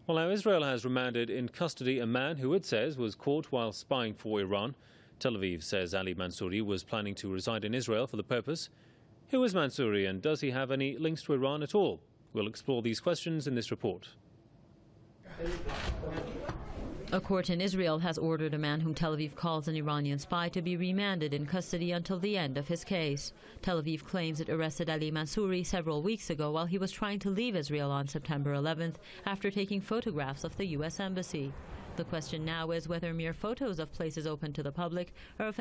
Well, now Israel has remanded in custody a man who it says was caught while spying for Iran. Tel Aviv says Ali Mansouri was planning to reside in Israel for the purpose. Who is Mansouri, and does he have any links to Iran at all? We'll explore these questions in this report. A court in Israel has ordered a man whom Tel Aviv calls an Iranian spy to be remanded in custody until the end of his case. Tel Aviv claims it arrested Ali Mansouri several weeks ago while he was trying to leave Israel on September 11th after taking photographs of the U.S. Embassy. The question now is whether mere photos of places open to the public are